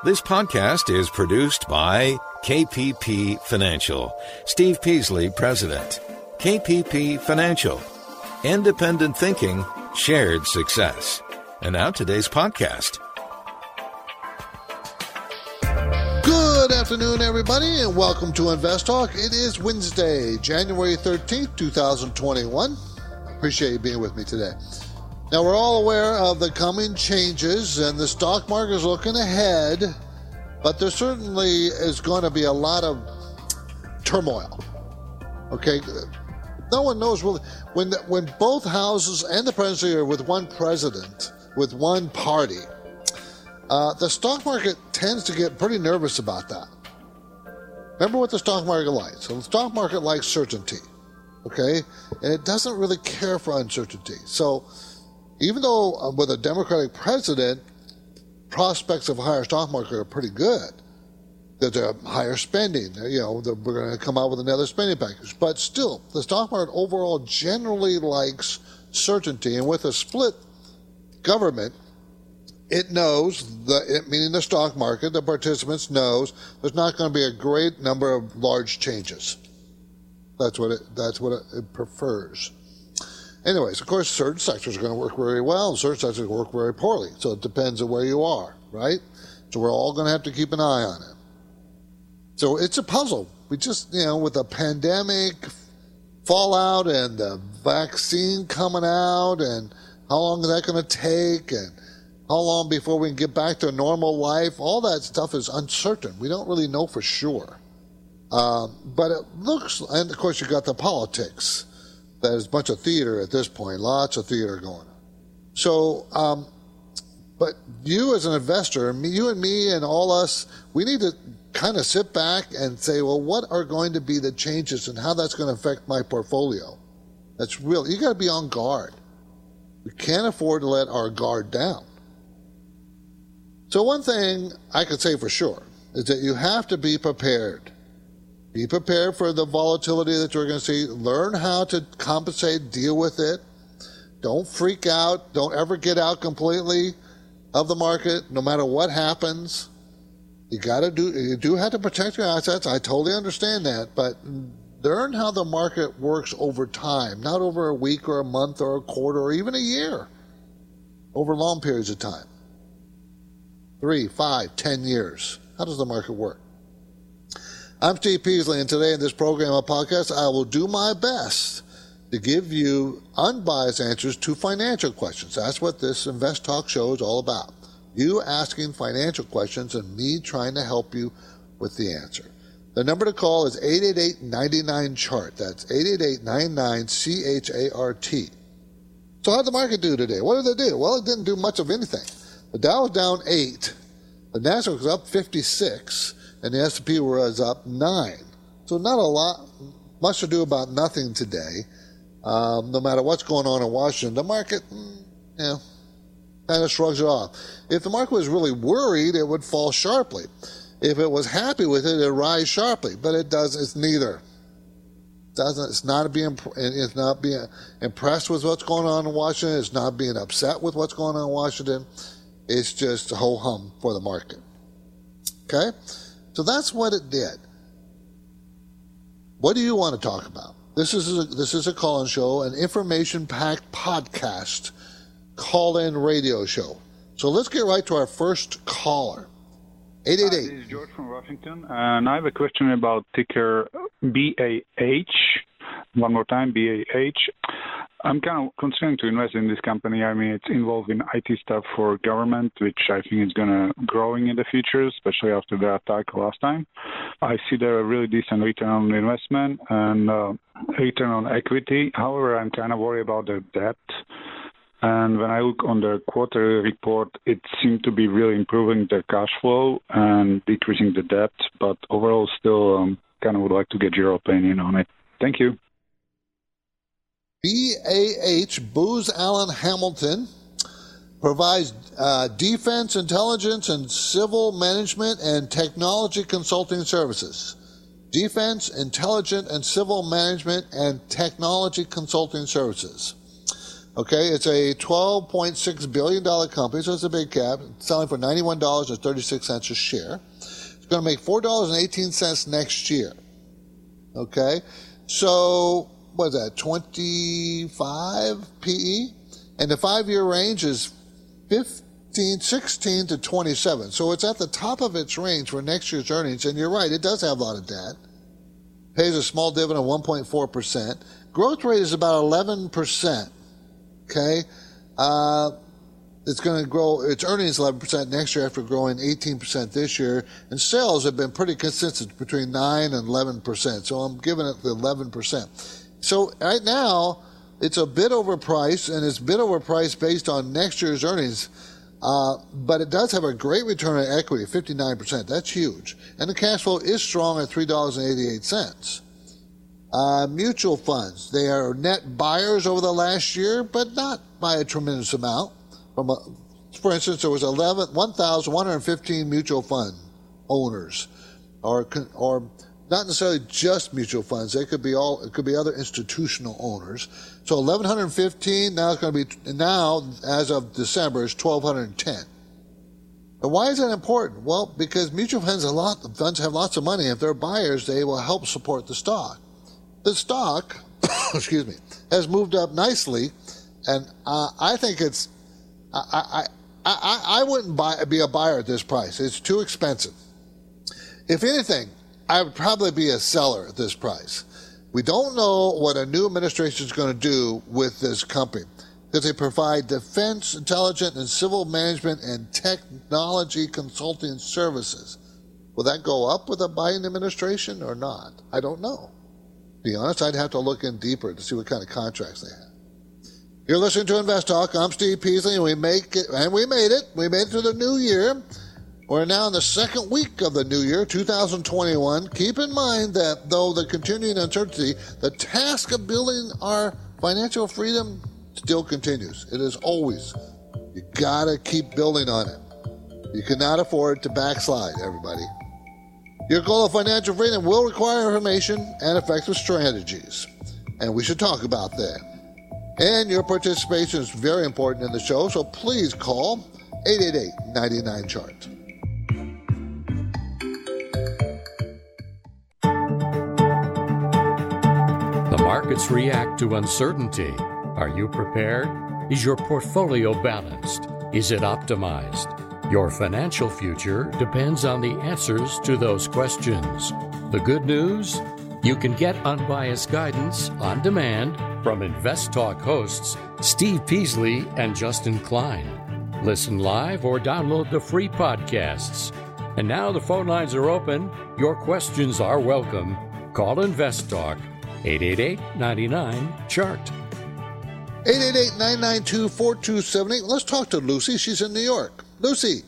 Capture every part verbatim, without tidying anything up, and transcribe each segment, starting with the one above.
This podcast is produced by K P P Financial. Steve Peasley, President. K P P Financial. Independent thinking, shared success. And now today's podcast. Good afternoon, everybody, and welcome to Invest Talk. It is Wednesday, January thirteenth, twenty twenty-one. Appreciate you being with me today. Now, we're all aware of the coming changes, and the stock market is looking ahead, but there certainly is going to be a lot of turmoil. Okay? No one knows really. When, when both houses and the presidency are with one president, with one party, uh, the stock market tends to get pretty nervous about that. Remember what the stock market likes. So the stock market likes certainty, okay? And it doesn't really care for uncertainty. So even though uh, with a Democratic president, prospects of a higher stock market are pretty good, there's a higher spending. You know, we're going to come out with another spending package. But still, the stock market overall generally likes certainty. And with a split government, it knows, the, it, meaning the stock market, the participants knows there's not going to be a great number of large changes. That's what it, that's what it, it prefers. Anyways, of course, certain sectors are going to work very well, and certain sectors are going to work very poorly. So it depends on where you are, right? So we're all going to have to keep an eye on it. So it's a puzzle. We just, you know, with the pandemic fallout and the vaccine coming out, and how long is that going to take, and how long before we can get back to normal life, all that stuff is uncertain. We don't really know for sure. Um, but it looks, and of course you got the politics. There's a bunch of theater at this point, lots of theater going on. So, um, but you as an investor, me, you and me and all us, we need to kind of sit back and say, well, what are going to be the changes and how that's going to affect my portfolio? That's real. You got to be on guard. We can't afford to let our guard down. So one thing I could say for sure is that you have to be prepared. Be prepared for the volatility that you're going to see. Learn how to compensate, deal with it. Don't freak out. Don't ever get out completely of the market, no matter what happens. You got to do, you do have to protect your assets. I totally understand that, but learn how the market works over time, not over a week or a month or a quarter or even a year, over long periods of time. Three, five, ten years. How does the market work? I'm Steve Peasley, and today in this program or podcast, I will do my best to give you unbiased answers to financial questions. That's what this Invest Talk show is all about. You asking financial questions and me trying to help you with the answer. The number to call is eight eight eight, nine nine, C H A R T. That's eight eight eight, nine nine, C H A R T. So how did the market do today? What did it do? Well, it didn't do much of anything. The Dow was down eight. The Nasdaq was up fifty-six. And the S and P was up nine. So not a lot, much to do about nothing today. Um, no matter what's going on in Washington, the market, you know, kind of shrugs it off. If the market was really worried, it would fall sharply. If it was happy with it, it would rise sharply. But it does. It's neither. It doesn't. It's not being. It's not being impressed with what's going on in Washington. It's not being upset with what's going on in Washington. It's just ho hum for the market. Okay. So that's what it did. What do you want to talk about? This is a, this is a call-in show, an information-packed podcast, call-in radio show. So let's get right to our first caller. eight eight eight. Uh, this is George from Washington, and I have a question about ticker B A H. One more time, B A H. I'm kind of considering to invest in this company. I mean, it's involved in I T stuff for government, which I think is going to growing in the future, especially after the attack last time. I see there a really decent return on investment and uh, return on equity. However, I'm kind of worried about the debt. And when I look on the quarterly report, it seemed to be really improving the cash flow and decreasing the debt. But overall, still um, kind of would like to get your opinion on it. Thank you. B A H, Booz Allen Hamilton, provides uh, defense, intelligence, and civil management and technology consulting services. Defense, intelligence, and civil management and technology consulting services. Okay, it's a twelve point six billion dollars company, so it's a big cap, it's selling for ninety-one dollars and thirty-six cents a share. It's going to make four dollars and eighteen cents next year. Okay, so what is that, twenty-five P E? And the five-year range is fifteen, sixteen to twenty-seven. So it's at the top of its range for next year's earnings. And you're right, it does have a lot of debt. Pays a small dividend of one point four percent. Growth rate is about eleven percent. Okay? Uh, it's going to grow, its earnings eleven percent next year after growing eighteen percent this year. And sales have been pretty consistent between nine and eleven percent. So I'm giving it the eleven percent. So right now, it's a bit overpriced, and it's a bit overpriced based on next year's earnings. Uh, but it does have a great return on equity, fifty-nine percent. That's huge. And the cash flow is strong at three dollars and eighty-eight cents. Uh, mutual funds, they are net buyers over the last year, but not by a tremendous amount. From a, for instance, there was one thousand one hundred fifteen mutual fund owners, or or not necessarily just mutual funds. They could be all. It could be other institutional owners. So eleven fifteen. Now it's going to be now as of December is twelve ten. And why is that important? Well, because mutual funds a lot funds have lots of money. If they're buyers, they will help support the stock. The stock, excuse me, has moved up nicely, and uh, I think it's. I I I, I wouldn't buy be a buyer at this price. It's too expensive. If anything, I would probably be a seller at this price. We don't know what a new administration is going to do with this company because they provide defense, intelligence, and civil management and technology consulting services. Will that go up with a Biden administration or not? I don't know. To be honest, I'd have to look in deeper to see what kind of contracts they have. You're listening to Invest Talk. I'm Steve Peasley, and we make it, and we made it. We made it to the new year. We're now in the second week of the new year, two thousand twenty-one. Keep in mind that, though the continuing uncertainty, the task of building our financial freedom still continues. It is always. You got to keep building on it. You cannot afford to backslide, everybody. Your goal of financial freedom will require information and effective strategies, and we should talk about that. And your participation is very important in the show, so please call eight eight eight, nine nine, C H A R T. The markets react to uncertainty. Are you prepared? Is your portfolio balanced? Is it optimized? Your financial future depends on the answers to those questions. The good news? You can get unbiased guidance on demand from Invest Talk hosts Steve Peasley and Justin Klein. Listen live or download the free podcasts. And now the phone lines are open. Your questions are welcome. Call Invest Talk, eight eight eight, nine nine, C H A R T. eight eight eight, nine nine two, four two seven eight. Let's talk to Lucy. She's in New York. Lucy.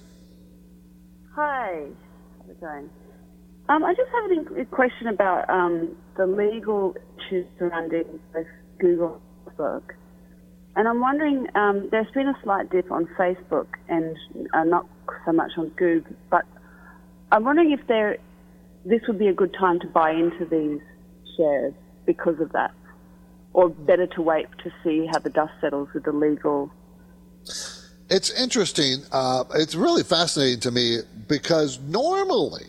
Hi. How's it going? Um, I just have a question about um, the legal issues surrounding both Google and Facebook. And I'm wondering, um, there's been a slight dip on Facebook and uh, not so much on Google, but I'm wondering if there, this would be a good time to buy into these shares because of that, or better to wait to see how the dust settles with the legal. It's interesting. Uh, it's really fascinating to me because normally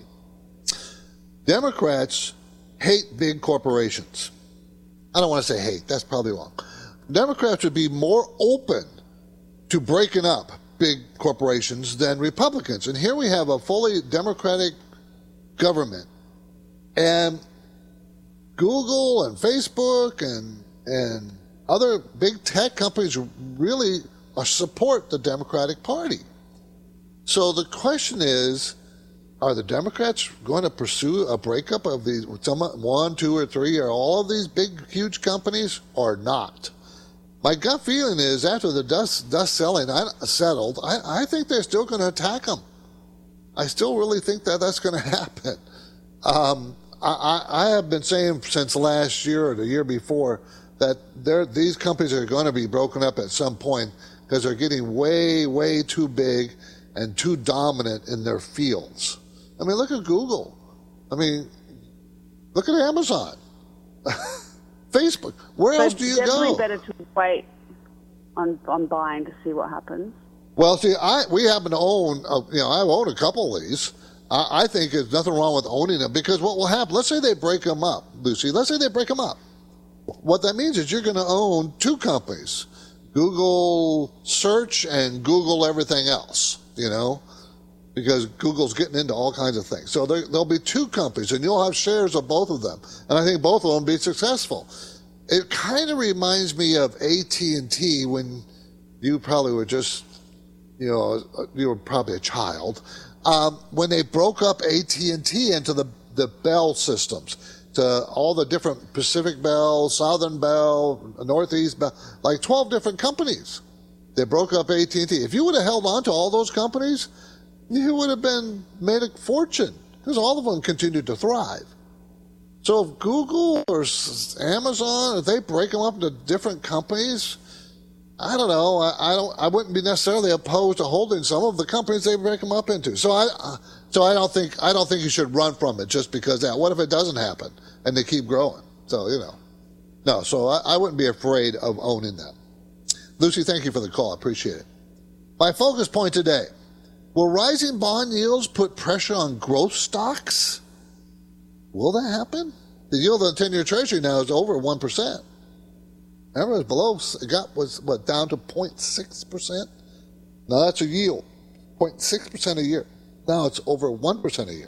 Democrats hate big corporations. I don't want to say hate. That's probably wrong. Democrats would be more open to breaking up big corporations than Republicans. And here we have a fully Democratic government. And Google and Facebook and and other big tech companies really support the Democratic Party. So the question is, are the Democrats going to pursue a breakup of these, some, one, two, or three, or all of these big, huge companies, or not? My gut feeling is after the dust dust selling I, settled, I, I think they're still going to attack them. I still really think that that's going to happen. Um, I, I have been saying since last year or the year before that these companies are going to be broken up at some point because they're getting way, way too big and too dominant in their fields. I mean, look at Google. I mean, look at Amazon. Facebook. Where so else do you definitely go? Definitely better to wait. on on buying to see what happens? Well, see, I we happen to own, uh, you know, I own a couple of these. I, I think there's nothing wrong with owning them because what will happen, let's say they break them up, Lucy. Let's say they break them up. What that means is you're going to own two companies, Google Search and Google everything else, you know, because Google's getting into all kinds of things. So there, there'll be two companies, and you'll have shares of both of them. And I think both of them will be successful. It kind of reminds me of A T and T when you probably were just, you know, you were probably a child, um, when they broke up A T and T into the, the Bell systems, to all the different Pacific Bell, Southern Bell, Northeast Bell, like twelve different companies. They broke up A T and T. If you would have held on to all those companies, you would have been made a fortune because all of them continued to thrive. So if Google or Amazon, if they break them up into different companies, I don't know. I, I don't. I wouldn't be necessarily opposed to holding some of the companies they break them up into. So I, uh, so I don't think I don't think you should run from it just because that. What if it doesn't happen and they keep growing? So you know, no. So I, I wouldn't be afraid of owning them. Lucy, thank you for the call. I appreciate it. My focus point today: will rising bond yields put pressure on growth stocks? Will that happen? The yield of the ten-year Treasury now is over one percent. Remember, it was below, it got, was, what, down to zero point six percent? Now that's a yield, zero point six percent a year. Now it's over one percent a year.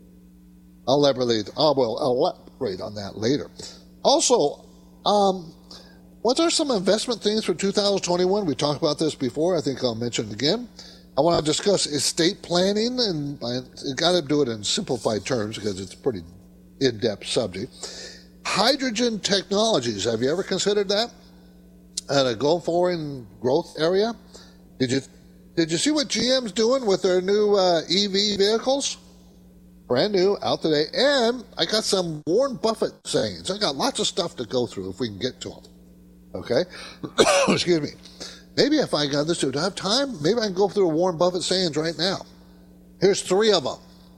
I'll elaborate, oh, well, I'll elaborate on that later. Also, um, what are some investment themes for two thousand twenty-one? We talked about this before. I think I'll mention it again. I want to discuss estate planning, and I got to do it in simplified terms because it's a pretty in-depth subject. Hydrogen technologies. Have you ever considered that at a go-forward growth area? Did you did you see what G M's doing with their new uh, E V vehicles? Brand new, out today. And I got some Warren Buffett sayings. I got lots of stuff to go through if we can get to them. Okay? Excuse me. Maybe if I got this to, do I have time? Maybe I can go through Warren Buffett sayings right now. Here's three of them.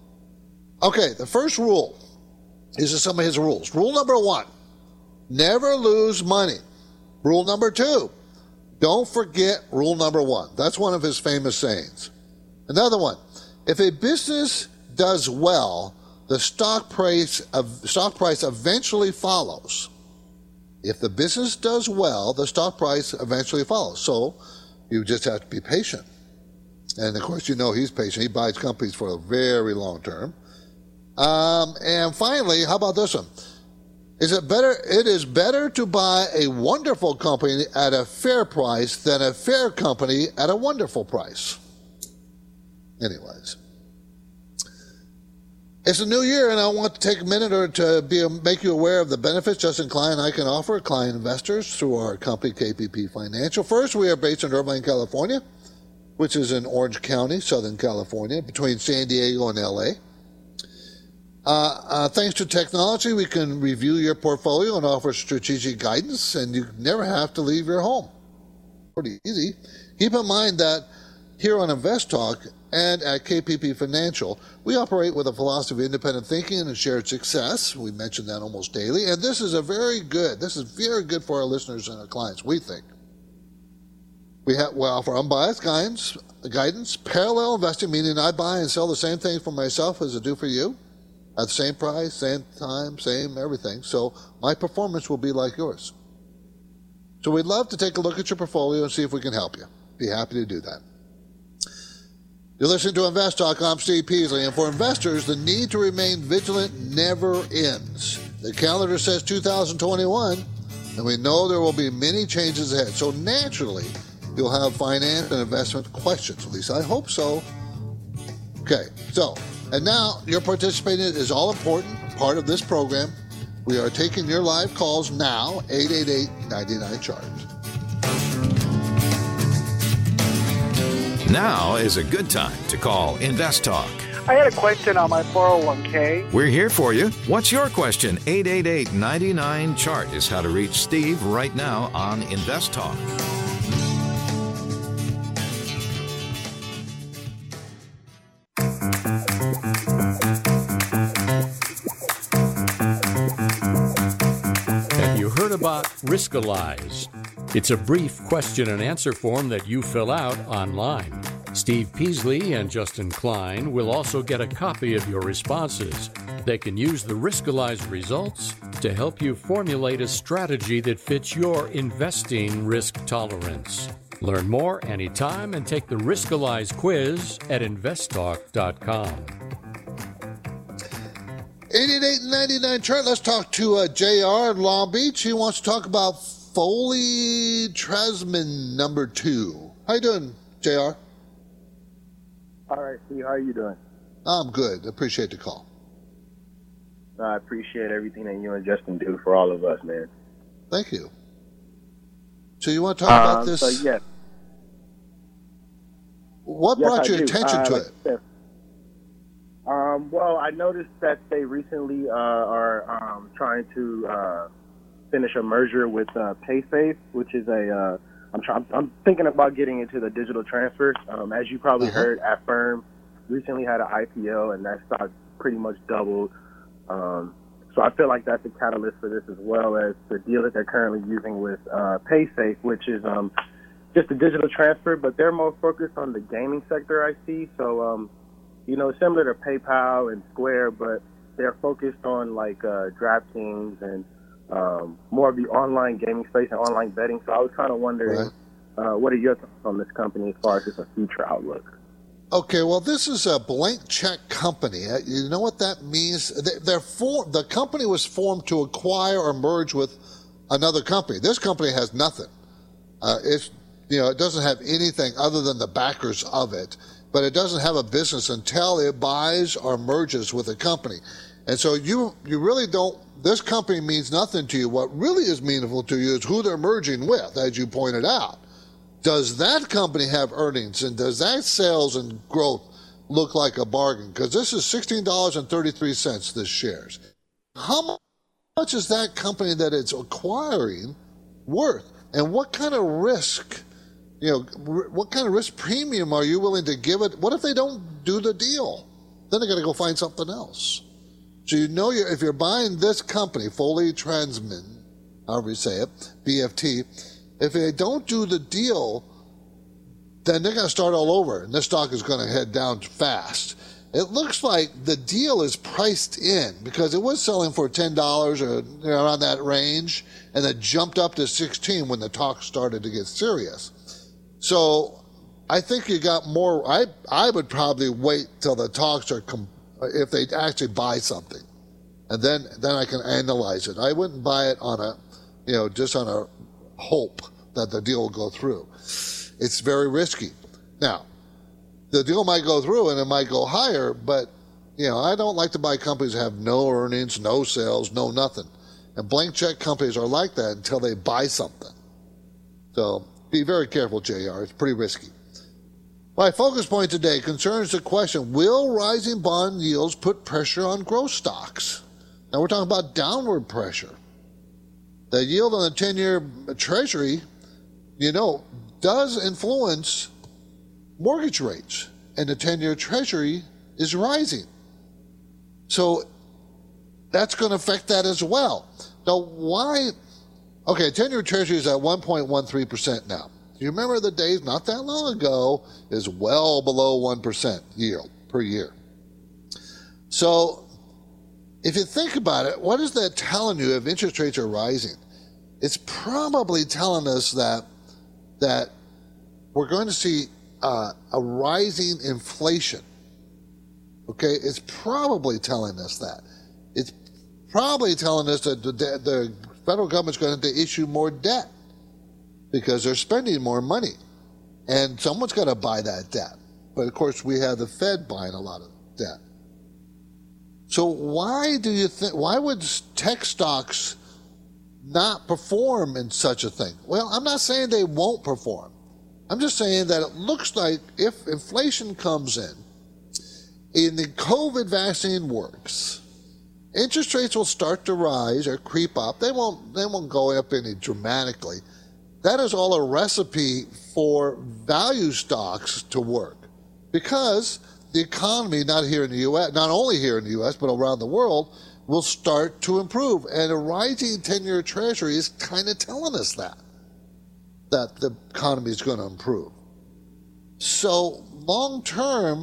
Okay, the first rule. These are some of his rules. Rule number one, never lose money. Rule number two, don't forget rule number one. That's one of his famous sayings. Another one, if a business does well, the stock price of stock price eventually follows. If the business does well, the stock price eventually follows. So you just have to be patient. And of course, you know he's patient. He buys companies for a very long term. Um, and finally, how about this one? Is it better? It is better to buy a wonderful company at a fair price than a fair company at a wonderful price. Anyways, it's a new year, and I want to take a minute or to be make you aware of the benefits Justin Klein and I can offer client investors through our company, K P P Financial. First, we are based in Irvine, California, which is in Orange County, Southern California, between San Diego and L A. Uh, uh, thanks to technology, we can review your portfolio and offer strategic guidance, and you never have to leave your home. Pretty easy. Keep in mind that here on Invest Talk and at K P P Financial, we operate with a philosophy of independent thinking and shared success. We mention that almost daily, and this is a very good, this is very good for our listeners and our clients, we think. We, have, we offer unbiased guidance, guidance, parallel investing, meaning I buy and sell the same thing for myself as I do for you. At the same price, same time, same everything. So my performance will be like yours. So we'd love to take a look at your portfolio and see if we can help you. Be happy to do that. You're listening to Invest Talk. I'm Steve Peasley. And for investors, the need to remain vigilant never ends. The calendar says two thousand twenty-one, and we know there will be many changes ahead. So naturally, you'll have finance and investment questions. At least I hope so. Okay, so... And now, your participation is all important, part of this program. We are taking your live calls now, eight eight eight, nine nine, C H A R T. Now is a good time to call Invest Talk. I had a question on my four oh one k. We're here for you. What's your question? eight eight eight, nine nine, C H A R T is how to reach Steve right now on Invest Talk. About Riskalyze. It's a brief question and answer form that you fill out online. Steve Peasley and Justin Klein will also get a copy of your responses. They can use the Riskalyze results to help you formulate a strategy that fits your investing risk tolerance. Learn more anytime and take the Riskalyze quiz at invest talk dot com. eight eight eight, nine nine, chart. Let's talk to uh, J R in Long Beach. He wants to talk about Foley Trasman number two. How you doing, J R? All right, Steve. How are you doing? I'm good. Appreciate the call. I appreciate everything that you and Justin do for all of us, man. Thank you. So you want to talk um, about this? So, yes. What yes, brought I your do. attention uh, to like it? I said, Um, well, I noticed that they recently uh, are um, trying to uh, finish a merger with uh, PaySafe, which is a. Uh, I'm trying. I'm thinking about getting into the digital transfer. Um, as you probably uh-huh. heard, Affirm recently had an I P O, and that stock pretty much doubled. Um, so I feel like that's a catalyst for this, as well as the deal that they're currently using with uh, PaySafe, which is um, just a digital transfer, but they're more focused on the gaming sector, I see. So. Um, You know, similar to PayPal and Square, but they're focused on like uh, DraftKings and um, more of the online gaming space and online betting. So I was kind of wondering, right. uh, what are your thoughts on this company as far as just a future outlook? Okay, well, this is a blank check company. You know what that means? They're for, the company was formed to acquire or merge with another company. This company has nothing. Uh, it's you know, it doesn't have anything other than the backers of it. But it doesn't have a business until it buys or merges with a company. And so you you really don't, this company means nothing to you. What really is meaningful to you is who they're merging with, as you pointed out. Does that company have earnings, and does that sales and growth look like a bargain? Because this is sixteen dollars and thirty-three cents, this shares. How much is that company that it's acquiring worth? And what kind of risk You know, what kind of risk premium are you willing to give it? What if they don't do the deal? Then they got to go find something else. So you know, you're, if you're buying this company, Foley Trasman, however you say it, B F T, if they don't do the deal, then they're going to start all over, and this stock is going to head down fast. It looks like the deal is priced in because it was selling for ten dollars or you know, around that range, and it jumped up to sixteen when the talk started to get serious. So I think you got more. I I would probably wait till the talks are com- if they actually buy something, and then then I can analyze it. I wouldn't buy it on a, you know, just on a hope that the deal will go through. It's very risky. Now, the deal might go through and it might go higher, but you know I don't like to buy companies that have no earnings, no sales, no nothing. And blank check companies are like that until they buy something. So. Be very careful, J R. It's pretty risky. My focus point today concerns the question, will rising bond yields put pressure on growth stocks? Now, we're talking about downward pressure. The yield on the ten-year Treasury, you know, does influence mortgage rates, and the ten-year Treasury is rising. So that's going to affect that as well. Now, why... Okay, ten-year Treasury is at one point one three percent now. You remember the days not that long ago is well below one percent yield per year. So if you think about it, what is that telling you if interest rates are rising? It's probably telling us that that we're going to see uh, a rising inflation. Okay, it's probably telling us that. It's probably telling us that the, the federal government's going to issue more debt because they're spending more money. And someone's got to buy that debt. But, of course, we have the Fed buying a lot of debt. So why do you think, why would tech stocks not perform in such a thing? Well, I'm not saying they won't perform. I'm just saying that it looks like if inflation comes in, and the COVID vaccine works, interest rates will start to rise or creep up. They won't, they won't go up any dramatically. That is all a recipe for value stocks to work because the economy, not here in the U S, not only here in the U S, but around the world, will start to improve. And a rising ten-year Treasury is kind of telling us that. that the economy is going to improve. So long term,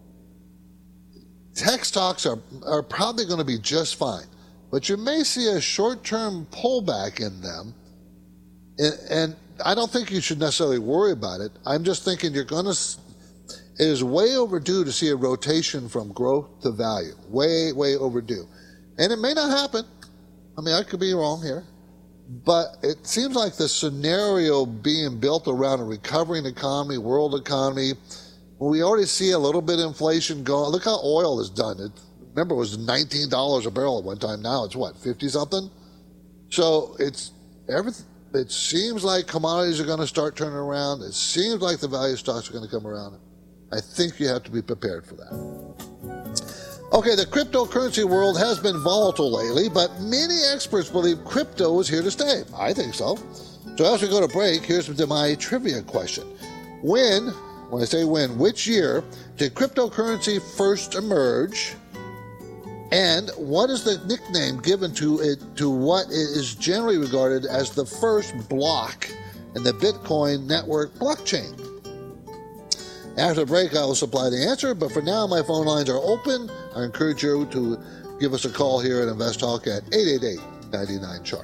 tech stocks are, are probably going to be just fine. But you may see a short-term pullback in them. And, and I don't think you should necessarily worry about it. I'm just thinking you're going to, it is way overdue to see a rotation from growth to value. Way, way overdue. And it may not happen. I mean, I could be wrong here. But it seems like the scenario being built around a recovering economy, world economy, we already see a little bit of inflation going. Look how oil has done it. Remember, it was nineteen dollars a barrel at one time. Now it's what, fifty something? So it's everything. It seems like commodities are going to start turning around. It seems like the value stocks are going to come around. I think you have to be prepared for that. Okay, the cryptocurrency world has been volatile lately, but many experts believe crypto is here to stay. I think so. So as we go to break, here's my trivia question. When, when I say when, which year did cryptocurrency first emerge? And what is the nickname given to it to what is generally regarded as the first block in the Bitcoin network blockchain? After the break, I will supply the answer, but for now, my phone lines are open. I encourage you to give us a call here at Invest Talk at eight eight eight, nine nine, chart.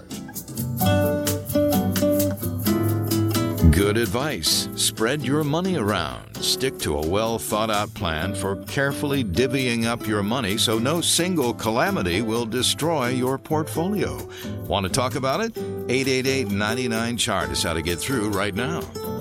Good advice. Spread your money around. Stick to a well-thought-out plan for carefully divvying up your money so no single calamity will destroy your portfolio. Want to talk about it? eight eight eight, nine nine, chart is how to get through right now.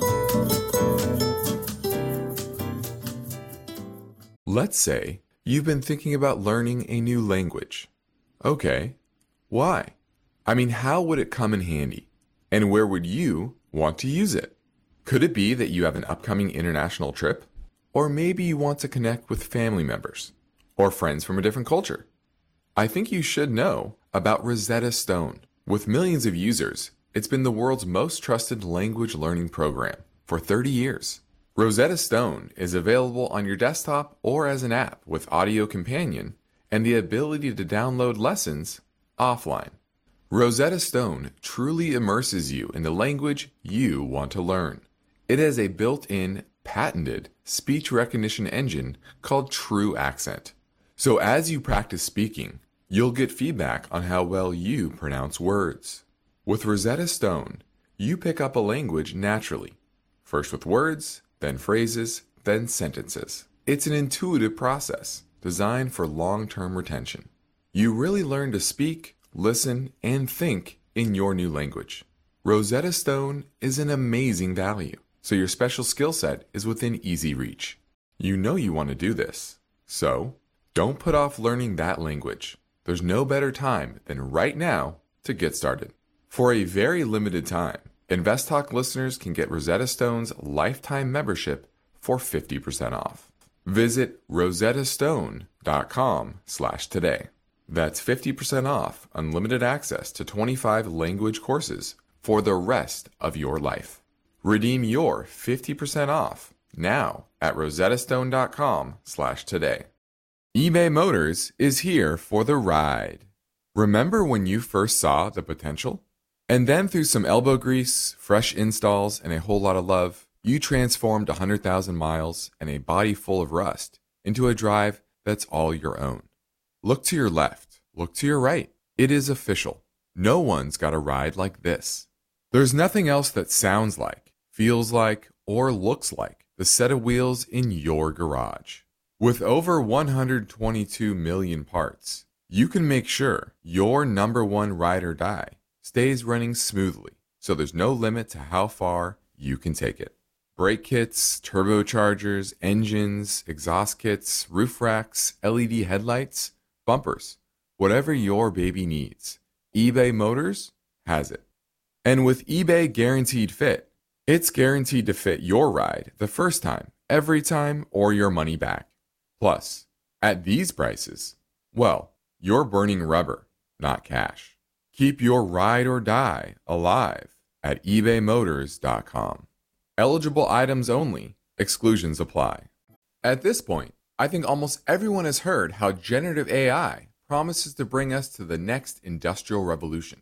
Let's say you've been thinking about learning a new language. Okay, why? I mean, how would it come in handy? And where would you want to use it? Could it be that you have an upcoming international trip? Or maybe you want to connect with family members or friends from a different culture? I think you should know about Rosetta Stone. With millions of users, it's been the world's most trusted language learning program for thirty years. Rosetta Stone is available on your desktop or as an app with Audio Companion and the ability to download lessons offline. Rosetta Stone truly immerses you in the language you want to learn. It has a built-in, patented speech recognition engine called True Accent. So as you practice speaking, you'll get feedback on how well you pronounce words. With Rosetta Stone, you pick up a language naturally, first with words, then phrases, then sentences. It's an intuitive process designed for long-term retention. You really learn to speak, listen, and think in your new language. Rosetta Stone is an amazing value, so your special skill set is within easy reach. You know you want to do this, so don't put off learning that language. There's no better time than right now to get started. For a very limited time, Invest Talk listeners can get Rosetta Stone's lifetime membership for fifty percent off. Visit rosettastone.com slash today. That's fifty percent off unlimited access to twenty-five language courses for the rest of your life. Redeem your fifty percent off now at rosettastone.com slash today. eBay Motors is here for the ride. Remember when you first saw the potential? And then through some elbow grease, fresh installs, and a whole lot of love, you transformed one hundred thousand miles and a body full of rust into a drive that's all your own. Look to your left. Look to your right. It is official. No one's got a ride like this. There's nothing else that sounds like, feels like, or looks like the set of wheels in your garage. With over one hundred twenty-two million parts, you can make sure your number one ride or die stays running smoothly, so there's no limit to how far you can take it. Brake kits, turbochargers, engines, exhaust kits, roof racks, L E D headlights, bumpers, whatever your baby needs, eBay Motors has it. And with eBay Guaranteed Fit, it's guaranteed to fit your ride the first time, every time, or your money back. Plus, at these prices, well, you're burning rubber, not cash. Keep your ride or die alive at ebay motors dot com. Eligible items only. Exclusions apply. At this point, I think almost everyone has heard how generative A I promises to bring us to the next industrial revolution.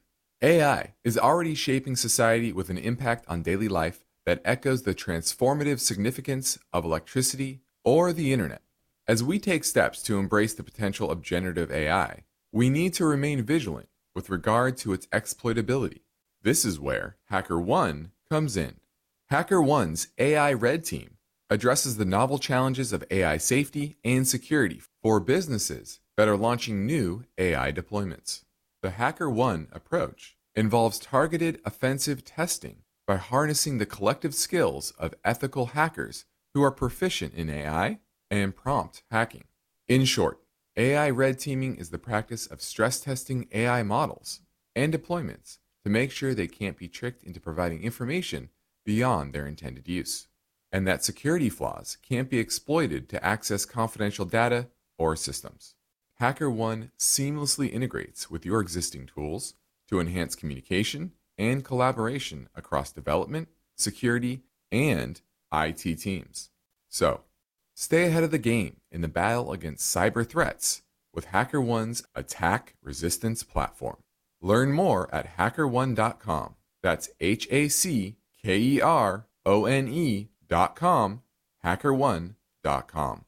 A I is already shaping society with an impact on daily life that echoes the transformative significance of electricity or the internet. As we take steps to embrace the potential of generative A I, we need to remain vigilant with regard to its exploitability. This is where HackerOne comes in. HackerOne's A I Red Team addresses the novel challenges of A I safety and security for businesses that are launching new A I deployments. The HackerOne approach involves targeted offensive testing by harnessing the collective skills of ethical hackers who are proficient in A I and prompt hacking. In short, A I red teaming is the practice of stress testing A I models and deployments to make sure they can't be tricked into providing information beyond their intended use, and that security flaws can't be exploited to access confidential data or systems. HackerOne seamlessly integrates with your existing tools to enhance communication and collaboration across development, security, and I T teams. So, stay ahead of the game in the battle against cyber threats with HackerOne's attack resistance platform. Learn more at hacker one dot com. That's H A C K E R O N E dot com, hacker one dot com.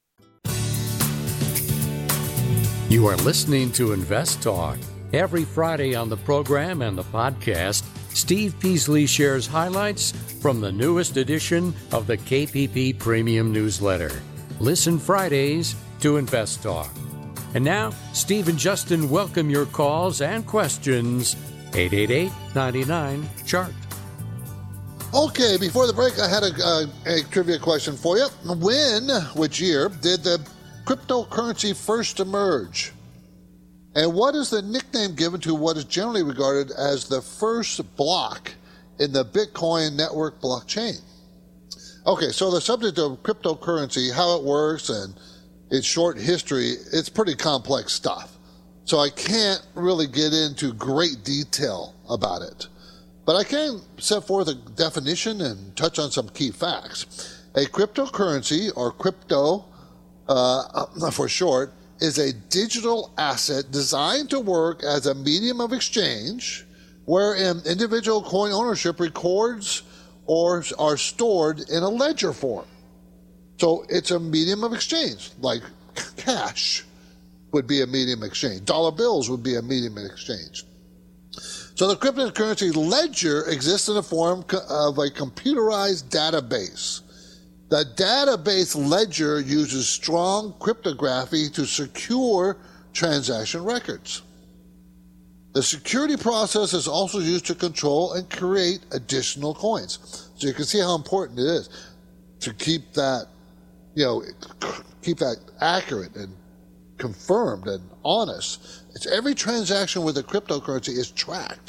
You are listening to Invest Talk. Every Friday on the program and the podcast, Steve Peasley shares highlights from the newest edition of the K P P Premium Newsletter. Listen Fridays to Invest Talk. And now, Steve and Justin welcome your calls and questions. eight eight eight, nine nine, C H A R T. Okay, before the break, I had a, a, a trivia question for you. When, which year, did the cryptocurrency first emerge? And what is the nickname given to what is generally regarded as the first block in the Bitcoin network blockchain? Okay, so the subject of cryptocurrency, how it works, and its short history, it's pretty complex stuff. So I can't really get into great detail about it. But I can set forth a definition and touch on some key facts. A cryptocurrency, or crypto uh, for short, is a digital asset designed to work as a medium of exchange wherein individual coin ownership records or are stored in a ledger form. So it's a medium of exchange, like cash would be a medium of exchange. Dollar bills would be a medium of exchange. So the cryptocurrency ledger exists in the form of a computerized database. The database ledger uses strong cryptography to secure transaction records. The security process is also used to control and create additional coins. So you can see how important it is to keep that, you know, keep that accurate and confirmed and honest. It's every transaction with a cryptocurrency is tracked.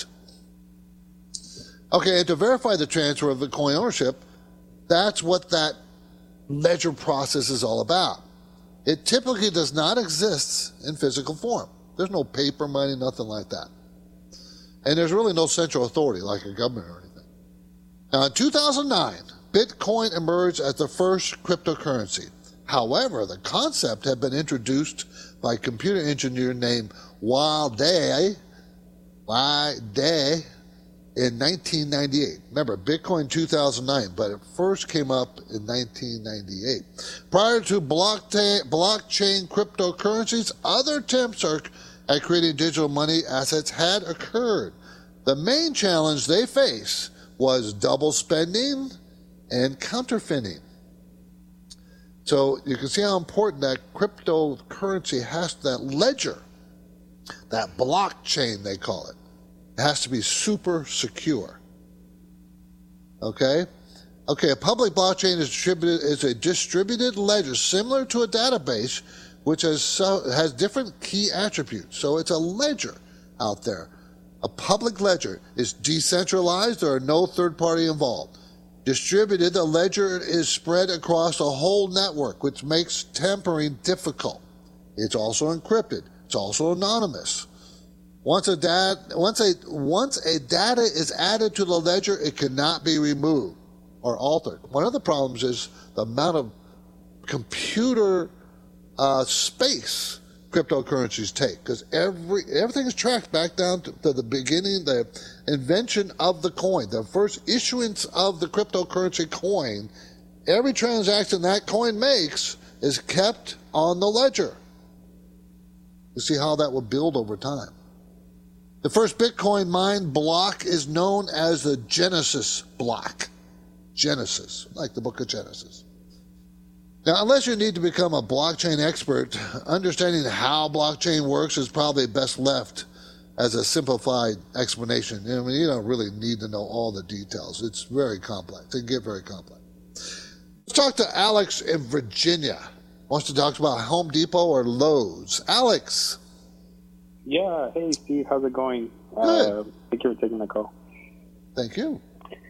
Okay, and to verify the transfer of the coin ownership, that's what that ledger process is all about. It typically does not exist in physical form. There's no paper money, nothing like that. And there's really no central authority like a government or anything. Now, in two thousand nine, Bitcoin emerged as the first cryptocurrency. However, the concept had been introduced by a computer engineer named Wai Dai, Wai Dai in nineteen ninety-eight. Remember, Bitcoin two thousand nine, but it first came up in nineteen ninety-eight. Prior to blockchain, blockchain cryptocurrencies, other attempts at creating digital money assets had occurred. The main challenge they face was double spending and counterfeiting. So you can see how important that cryptocurrency has, that ledger, that blockchain they call it. It has to be super secure. Okay? Okay, a public blockchain is distributed is a distributed ledger similar to a database which has so, has different key attributes. So it's a ledger out there. A public ledger is decentralized. There are no third party involved. Distributed, the ledger is spread across a whole network, which makes tampering difficult. It's also encrypted. It's also anonymous. Once a, dat, once, a, once a data is added to the ledger, it cannot be removed or altered. One of the problems is the amount of computer uh, space cryptocurrencies take, because every everything is tracked back down to, to the beginning, the invention of the coin, the first issuance of the cryptocurrency coin. Every transaction that coin makes is kept on the ledger. You see how that will build over time. The first Bitcoin mined block is known as the Genesis block. Genesis, like the book of Genesis. Now, unless you need to become a blockchain expert, understanding how blockchain works is probably best left as a simplified explanation. I mean, you don't really need to know all the details. It's very complex. It can get very complex. Let's talk to Alex in Virginia. Wants to talk about Home Depot or Lowe's. Alex. Yeah. Hey, Steve. How's it going? Good. Uh, thank you for taking the call. Thank you.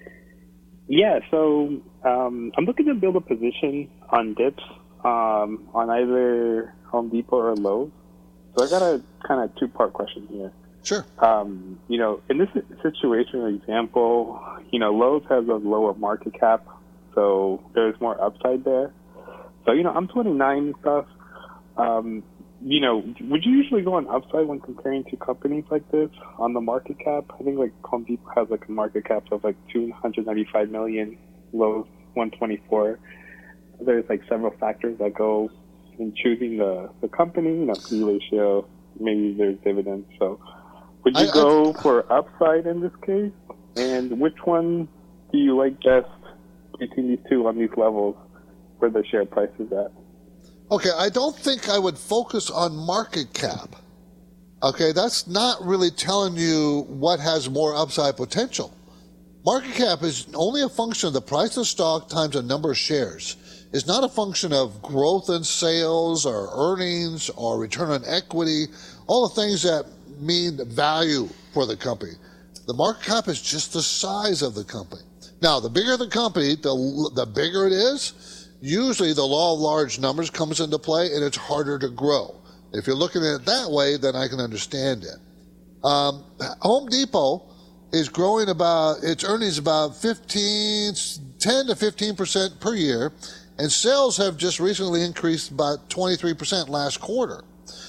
Yeah. So um, I'm looking to build a position on dips um, on either Home Depot or Lowe's. So I got a kind of two-part question here. Sure. Um, you know, in this situation or example, you know, Lowe's has a lower market cap, so there's more upside there. So, you know, I'm twenty-nine and stuff. Um, you know, would you usually go on upside when comparing to companies like this on the market cap? I think like Home Depot has like a market cap of like two hundred ninety-five million, Lowe's one twenty-four. There's like several factors that go in choosing the, the company, you know, P ratio, maybe there's dividends. So would you I, go I, for upside in this case? And which one do you like best between these two on these levels where the share price is at? Okay, I don't think I would focus on market cap. Okay, that's not really telling you what has more upside potential. Market cap is only a function of the price of stock times the number of shares. It's not a function of growth in sales or earnings or return on equity, all the things that mean value for the company. The market cap is just the size of the company. Now, the bigger the company, the, the bigger it is, usually the law of large numbers comes into play and it's harder to grow. If you're looking at it that way, then I can understand it. Um, Home Depot is growing about, its earnings about fifteen, ten to fifteen percent per year, and sales have just recently increased about twenty-three percent last quarter.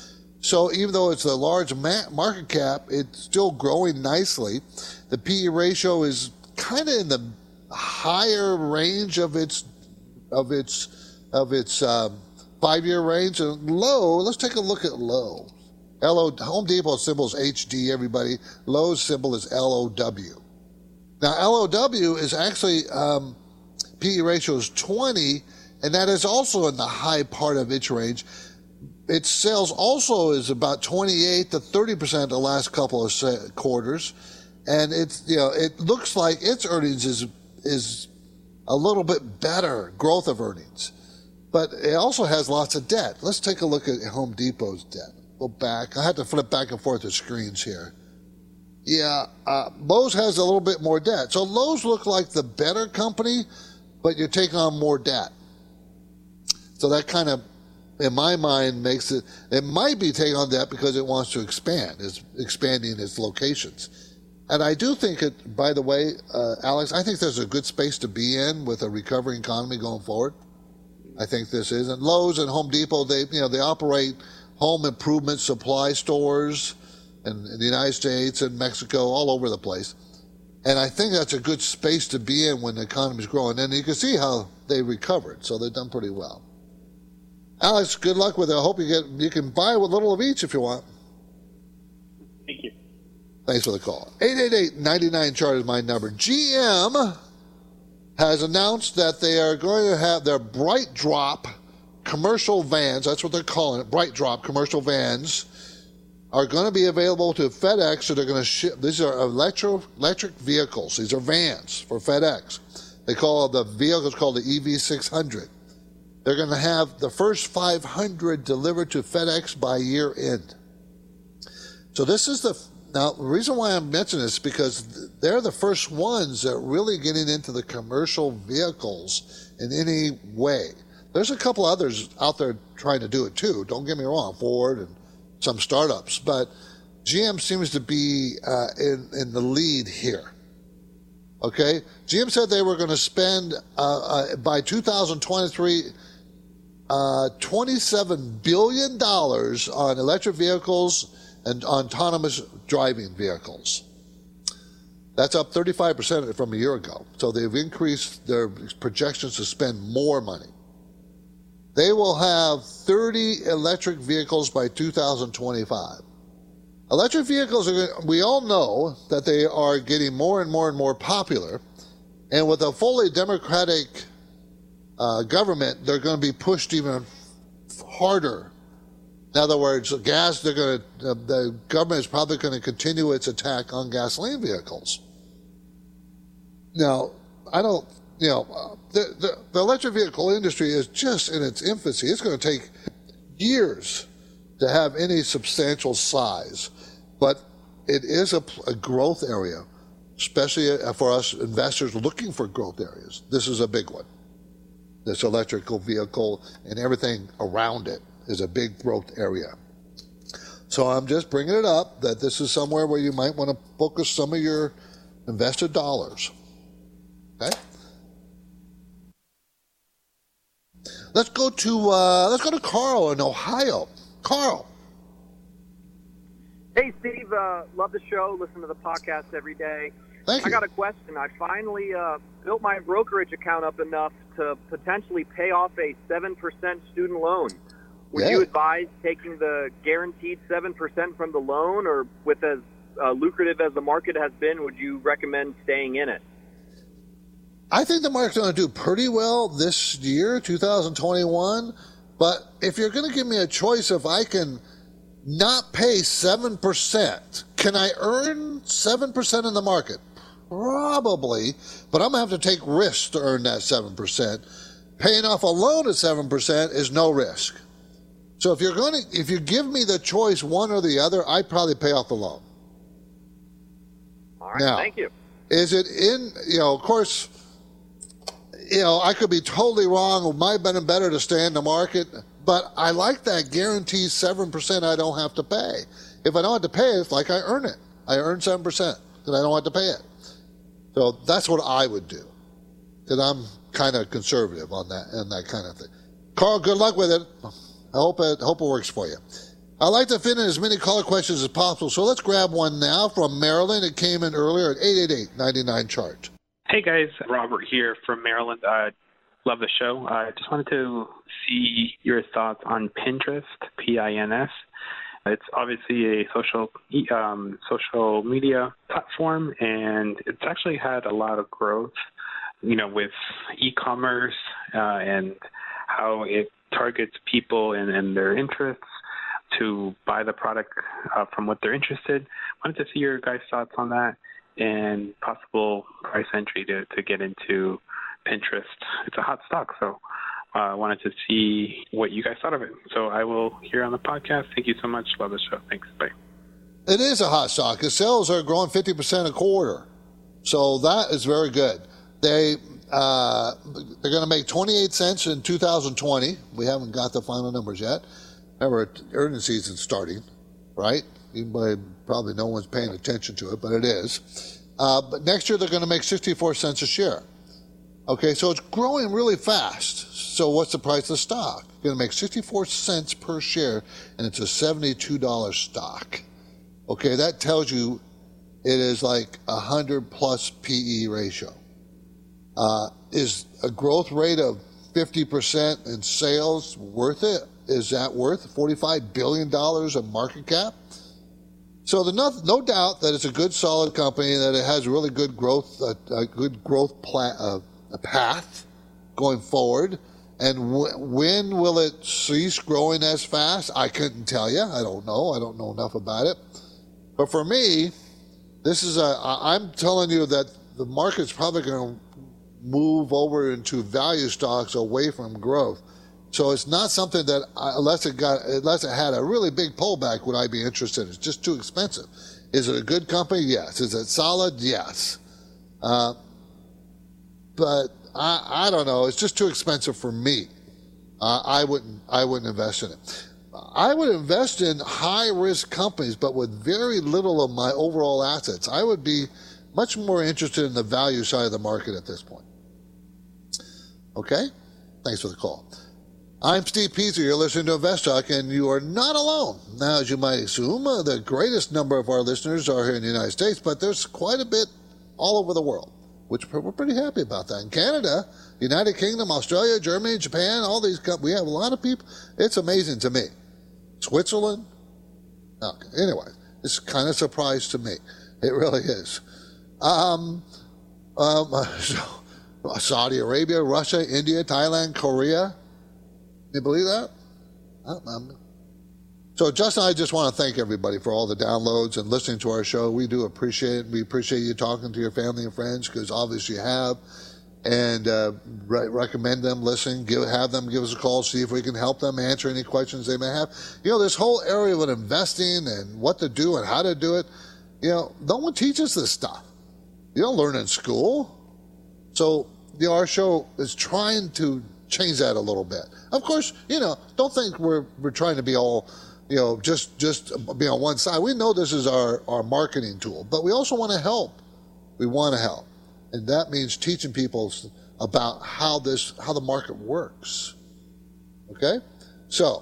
So even though it's a large ma- market cap, it's still growing nicely. The P E ratio is kind of in the higher range of its of its of its um, five-year range. And Low, let's take a look at Low. L O Home Depot symbol is H D. Everybody, Low's symbol is L O W. Now L O W is actually um, P E ratio is twenty, and that is also in the high part of its range. Its sales also is about twenty-eight to thirty percent the last couple of quarters. And it's, you know, it looks like its earnings is is a little bit better growth of earnings. But it also has lots of debt. Let's take a look at Home Depot's debt. Go back. I had to flip back and forth the screens here. Yeah, uh, Lowe's has a little bit more debt. So Lowe's look like the better company, but you're taking on more debt. So that kind of, in my mind, makes it, it might be taking on debt because it wants to expand. It's expanding its locations. And I do think it, by the way, uh, Alex, I think there's a good space to be in with a recovering economy going forward. I think this is. And Lowe's and Home Depot, they, you know, they operate home improvement supply stores in, in the United States and Mexico, all over the place. And I think that's a good space to be in when the economy's growing. And you can see how they recovered, so they've done pretty well. Alex, good luck with it. I hope you get you can buy a little of each if you want. Thank you. Thanks for the call. eight eight eight, nine nine, chart is my number. G M has announced that they are going to have their Bright Drop commercial vans, that's what they're calling it, Bright Drop commercial vans, are going to be available to FedEx. So they're going to ship, these are electro, electric vehicles. These are vans for FedEx. They call the vehicles called the E V six hundred. They're going to have the first five hundred delivered to FedEx by year end. So this is the, now the reason why I'm mentioning this is because they're the first ones that are really getting into the commercial vehicles in any way. There's a couple others out there trying to do it too. Don't get me wrong, Ford and some startups, but G M seems to be uh, in, in the lead here. Okay? G M said they were going to spend, uh, uh, by two thousand twenty-three, uh, twenty-seven billion dollars on electric vehicles and autonomous driving vehicles. That's up thirty-five percent from a year ago. So they've increased their projections to spend more money. They will have thirty electric vehicles by two thousand twenty-five. Electric vehicles, are, we all know that they are getting more and more and more popular. And with a fully democratic uh, government, they're going to be pushed even harder. In other words, gas, they're going to, uh, the government is probably going to continue its attack on gasoline vehicles. Now, I don't, you know, uh, the, the, the electric vehicle industry is just in its infancy. It's going to take years to have any substantial size, but it is a, a growth area, especially for us investors looking for growth areas. This is a big one. This electrical vehicle and everything around it is a big growth area. So I'm just bringing it up that this is somewhere where you might want to focus some of your invested dollars. Okay? Let's go to uh, let's go to Carl in Ohio. Carl. Hey, Steve. Uh, love the show. Listen to the podcast every day. Thank you. I got a question. I finally uh, built my brokerage account up enough to potentially pay off a seven percent student loan. Would Yeah. you advise taking the guaranteed seven percent from the loan, or with as uh, lucrative as the market has been, would you recommend staying in it? I think the market's going to do pretty well this year, two thousand twenty-one. But if you're going to give me a choice, if I can not pay seven percent, can I earn seven percent in the market? Probably, but I'm going to have to take risks to earn that seven percent. Paying off a loan at seven percent is no risk. So if you're going to, if you give me the choice, one or the other, I'd probably pay off the loan. All right, Now, thank you. Is it in, you know, of course, you know, I could be totally wrong. It might have been better to stay in the market, but I like that guaranteed seven percent I don't have to pay. If I don't have to pay it, it's like I earn it. I earn seven percent because I don't have to pay it. So that's what I would do, because I'm kind of conservative on that and that kind of thing. Carl, good luck with it. I hope it, hope it works for you. I'd like to fit in as many caller questions as possible, so let's grab one now from Maryland. It came in earlier at eight eight eight, nine nine, chart. Hey guys, Robert here from Maryland. I uh, love the show. I uh, just wanted to see your thoughts on Pinterest, P I N S. It's obviously a social um, social media platform, and it's actually had a lot of growth, you know, with e-commerce uh, and how it targets people and, and their interests to buy the product uh, from what they're interested. Wanted to see your guys' thoughts on that and possible price entry to, to get into Pinterest. It's a hot stock, so I uh, wanted to see what you guys thought of it. So I will hear on the podcast. Thank you so much. Love the show. Thanks. Bye. It is a hot stock. The sales are growing fifty percent a quarter. So that is very good. They, uh, they're going to make twenty-eight cents in two thousand twenty. We haven't got the final numbers yet. Remember, earnings season's starting, right? Anybody, probably no one's paying attention to it, but it is. Uh, but next year they're going to make sixty-four cents a share. Okay, so it's growing really fast. So what's the price of the stock? It's going to make sixty-four cents per share, and it's a seventy-two dollars stock. Okay, that tells you it is like a one hundred plus P E ratio. Uh, is a growth rate of fifty percent in sales worth it? Is that worth forty-five billion dollars of market cap? So there's no, no doubt that it's a good, solid company, that it has really good growth, a, a good growth pla- uh, a path going forward. And w- when will it cease growing as fast? I couldn't tell you. I don't know. I don't know enough about it. But for me, this is a, I'm telling you that the market's probably going to move over into value stocks away from growth. So it's not something that, I, unless it got, unless it had a really big pullback, would I be interested in. It's just too expensive. Is it a good company? Yes. Is it solid? Yes. Uh, but I, I don't know. It's just too expensive for me. Uh, I wouldn't, I wouldn't invest in it. I would invest in high risk companies, but with very little of my overall assets. I would be much more interested in the value side of the market at this point. Okay? Thanks for the call. I'm Steve Peasley. You're listening to Invest Talk, and you are not alone. Now, as you might assume, uh, the greatest number of our listeners are here in the United States, but there's quite a bit all over the world, which we're pretty happy about that. In Canada, United Kingdom, Australia, Germany, Japan, all these, we have a lot of people. It's amazing to me. Switzerland. Okay. Anyway, it's kind of a surprise to me. It really is. Um, um, so, Saudi Arabia, Russia, India, Thailand, Korea. You believe that? Um, so Justin and I just want to thank everybody for all the downloads and listening to our show. We do appreciate it. We appreciate you talking to your family and friends, because obviously you have. And uh, re- recommend them, listen, give, have them give us a call, see if we can help them answer any questions they may have. You know, this whole area of investing and what to do and how to do it, you know, no one teaches this stuff. You don't learn in school. So, you know, our show is trying to change that a little bit. Of course, you know, don't think we're we're trying to be all, you know, just just be on one side. We know this is our, our marketing tool, but we also want to help. We want to help. And that means teaching people about how this how the market works. Okay? So,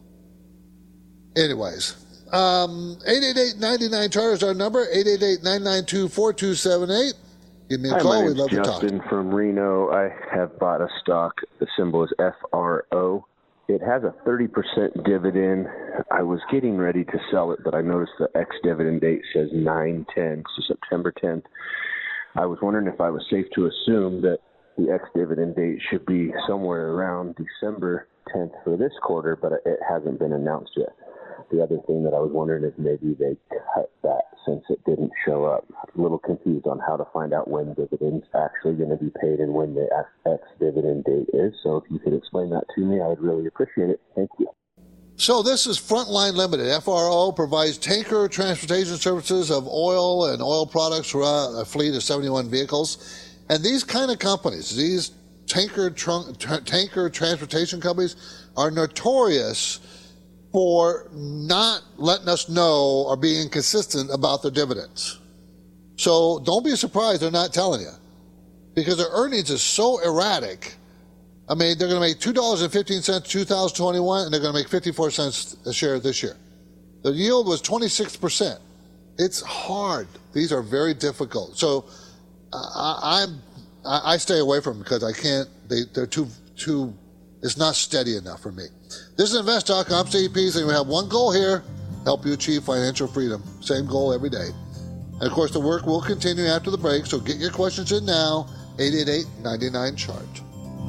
anyways, um, eight eight eight, nine nine, C H A R T is our number, eight eight eight, nine nine two, four two seven eight. Give me a Hi, call. my We'd love name's to talk. Justin from Reno. I have bought a stock. The symbol is F R O. It has a thirty percent dividend. I was getting ready to sell it, but I noticed the ex-dividend date says nine ten, so September tenth. I was wondering if I was safe to assume that the ex-dividend date should be somewhere around December tenth for this quarter, but it hasn't been announced yet. The other thing that I was wondering is maybe they cut that since it didn't show up. I'm a little confused on how to find out when dividends actually going to be paid and when the ex-dividend date is. So if you could explain that to me, I would really appreciate it. Thank you. So this is Frontline Limited. F R O provides tanker transportation services of oil and oil products throughout a fleet of seventy-one vehicles. And these kind of companies, these tanker trunk, t- tanker transportation companies, are notorious for not letting us know or being consistent about their dividends. So don't be surprised they're not telling you, because their earnings is so erratic. I mean, they're going to make two dollars and fifteen cents two thousand twenty-one, and they're going to make fifty-four cents a share this year. The yield was twenty-six percent. It's hard. These are very difficult. So uh, I, I'm, I, I stay away from them because I can't, they, they're too, too, it's not steady enough for me. This is Invest Talk. I'm Steve Peasley. We have one goal here: help you achieve financial freedom. Same goal every day. And of course, the work will continue after the break. So get your questions in now. eight eight eight, nine nine, C H A R T.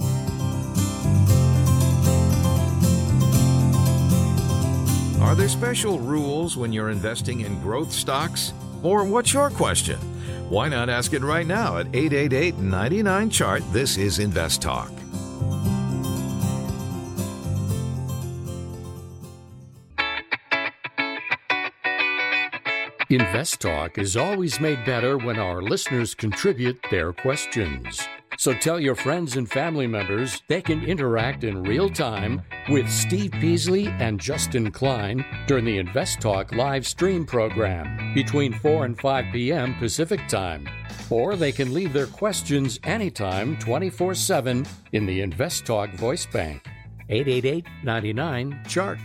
Are there special rules when you're investing in growth stocks? Or what's your question? Why not ask it right now at eight eight eight, nine nine, C H A R T? This is Invest Talk. Invest Talk is always made better when our listeners contribute their questions. So tell your friends and family members they can interact in real time with Steve Peasley and Justin Klein during the Invest Talk live stream program between four and five p.m. Pacific Time. Or they can leave their questions anytime, twenty-four seven, in the Invest Talk voice bank. eight eight eight, nine nine, C H A R T.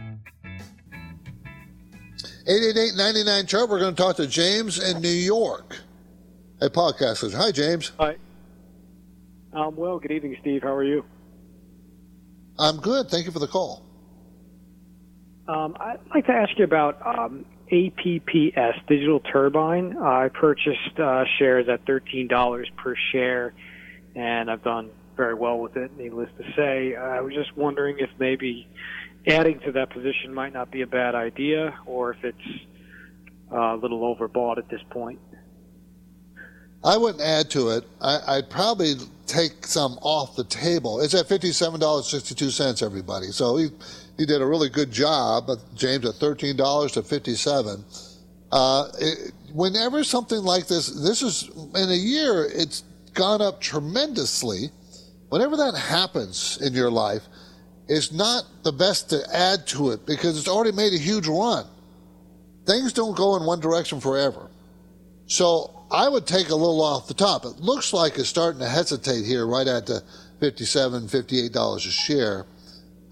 eight eight eight, nine nine, C H A R T. We're going to talk to James in New York. Hey, podcasters. Hi, James. Hi. Um, well, good evening, Steve. How are you? I'm good. Thank you for the call. Um, I'd like to ask you about um, A P P S, Digital Turbine. I purchased uh, shares at thirteen dollars per share, and I've done very well with it, needless to say. I was just wondering if maybe adding to that position might not be a bad idea, or if it's uh, a little overbought at this point. I wouldn't add to it. I, I'd probably take some off the table. It's at fifty-seven dollars and sixty-two cents, everybody. So he, he did a really good job, James, at thirteen dollars to fifty-seven dollars. Uh, it, whenever something like this, this is, in a year, it's gone up tremendously. Whenever that happens in your life, it's not the best to add to it because it's already made a huge run. Things don't go in one direction forever. So I would take a little off the top. It looks like it's starting to hesitate here right at the fifty-seven dollars, fifty-eight dollars a share.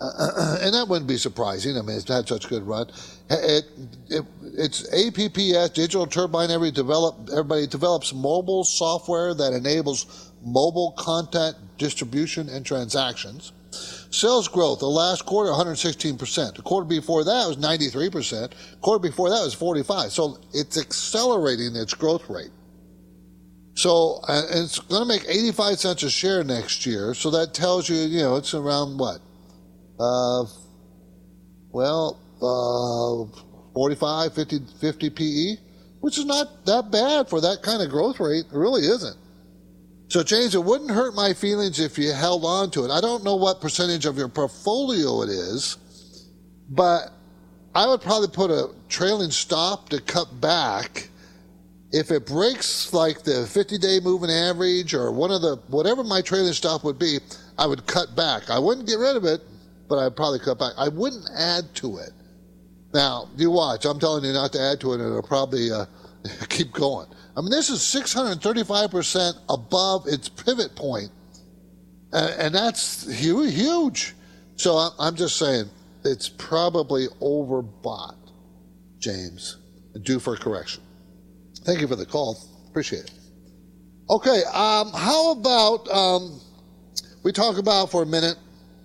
Uh, and that wouldn't be surprising. I mean, it's had such a good run. It, it, it's A P P S, Digital Turbine. Everybody, develop, everybody develops mobile software that enables mobile content distribution and transactions. Sales growth, the last quarter, one hundred sixteen percent. The quarter before that was ninety-three percent. The quarter before that was forty-five. So it's accelerating its growth rate. So uh, it's going to make eighty-five cents a share next year. So that tells you, you know, it's around what? Uh, well, uh, forty-five, fifty, fifty P E, which is not that bad for that kind of growth rate. It really isn't. So, James, it wouldn't hurt my feelings if you held on to it. I don't know what percentage of your portfolio it is, but I would probably put a trailing stop to cut back. If it breaks like the fifty-day moving average or one of the, whatever my trailing stop would be, I would cut back. I wouldn't get rid of it, but I'd probably cut back. I wouldn't add to it. Now, you watch. I'm telling you not to add to it, and it'll probably uh, keep going. I mean, this is six hundred thirty-five percent above its pivot point, and, and that's huge. So I'm just saying it's probably overbought, James, and due for correction. Thank you for the call. Appreciate it. Okay, um, how about um, we talk about for a minute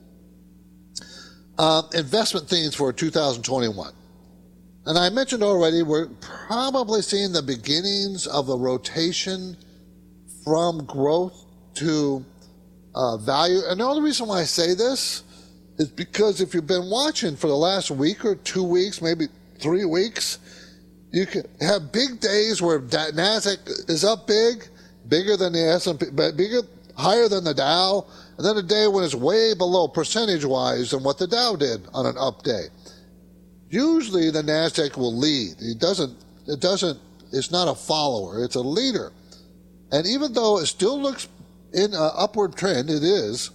uh, investment themes for two thousand twenty-one. And I mentioned already, we're probably seeing the beginnings of a rotation from growth to uh, value. And the only reason why I say this is because if you've been watching for the last week or two weeks, maybe three weeks, you can have big days where NASDAQ is up big, bigger than the S and P, but bigger, higher than the Dow, and then a day when it's way below percentage-wise than what the Dow did on an up day. Usually the NASDAQ will lead. It doesn't, it doesn't, it's not a follower, it's a leader. And even though it still looks in an upward trend, it is,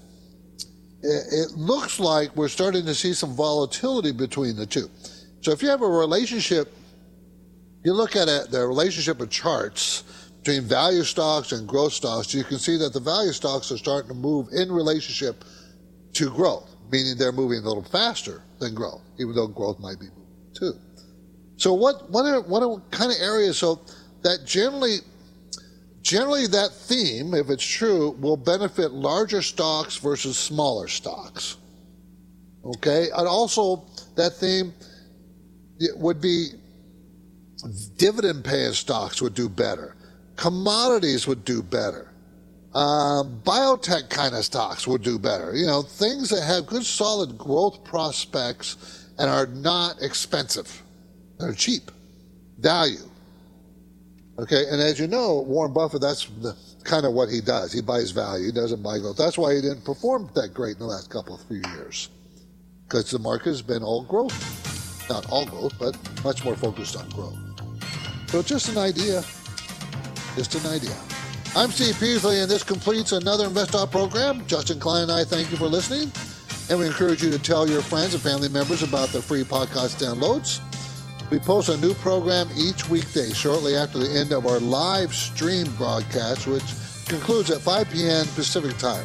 it, it looks like we're starting to see some volatility between the two. So if you have a relationship, you look at it, the relationship of charts between value stocks and growth stocks, you can see that the value stocks are starting to move in relationship to growth, meaning they're moving a little faster than growth, even though growth might be moving too. So what what are, what are kind of areas? So that generally, generally that theme, if it's true, will benefit larger stocks versus smaller stocks. Okay, and also that theme would be dividend-paying stocks would do better, commodities would do better. Uh, biotech kind of stocks would do better. You know, things that have good solid growth prospects and are not expensive. They're cheap. Value. Okay, and as you know, Warren Buffett, that's the, kind of what he does. He buys value. He doesn't buy growth. That's why he didn't perform that great in the last couple of few years. Because the market has been all growth. Not all growth, but much more focused on growth. So just an idea. Just an idea. I'm Steve Peasley, and this completes another InvestTalk program. Justin Klein and I thank you for listening, and we encourage you to tell your friends and family members about the free podcast downloads. We post a new program each weekday shortly after the end of our live stream broadcast, which concludes at five p.m. Pacific time.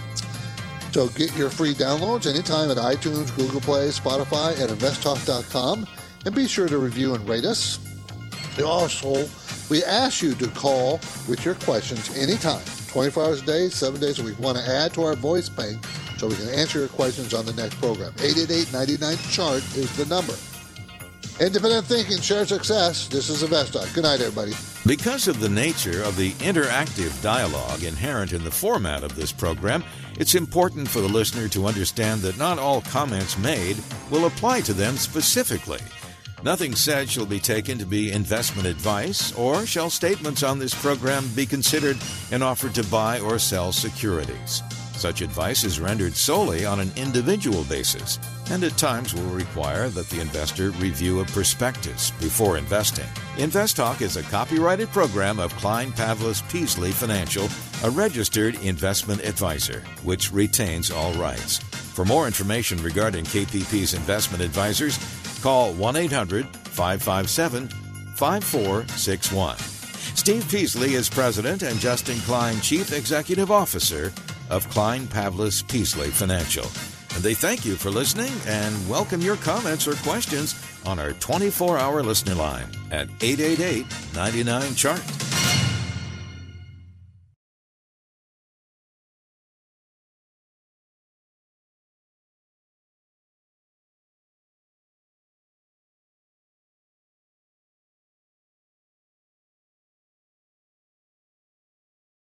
So get your free downloads anytime at iTunes, Google Play, Spotify, and invest talk dot com, and be sure to review and rate us. Also, we ask you to call with your questions anytime, twenty-four hours a day, seven days a week. We want to add to our voice bank so we can answer your questions on the next program. eight eight eight, nine nine, C H A R T is the number. Independent thinking, share success. This is InvestTalk. Good night, everybody. Because of the nature of the interactive dialogue inherent in the format of this program, it's important for the listener to understand that not all comments made will apply to them specifically. Nothing said shall be taken to be investment advice, or shall statements on this program be considered an offer to buy or sell securities. Such advice is rendered solely on an individual basis, and at times will require that the investor review a prospectus before investing. InvestTalk is a copyrighted program of Klein Pavlis Peasley Financial, a registered investment advisor, which retains all rights. For more information regarding K P P's investment advisors, call one eight hundred, five five seven, five four six one. Steve Peasley is President and Justin Klein Chief Executive Officer of Klein Pavlis Peasley Financial. And they thank you for listening and welcome your comments or questions on our twenty-four hour listener line at eight eight eight, nine nine, C H A R T.